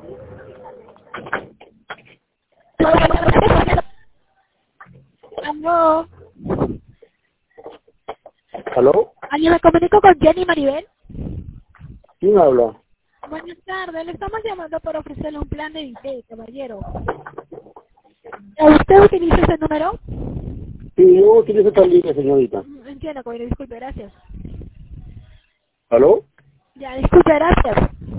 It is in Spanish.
Aló. ¿Aló? ¿Alguien me comunico con Jenny Maribel? ¿Quién habla? Buenas tardes, le estamos llamando para ofrecerle un plan de ID, caballero. ¿Usted utiliza ese número? Sí, yo utilizo esta línea, señorita. Entiendo, caballero, disculpe, gracias. ¿Aló? Ya, disculpe, gracias.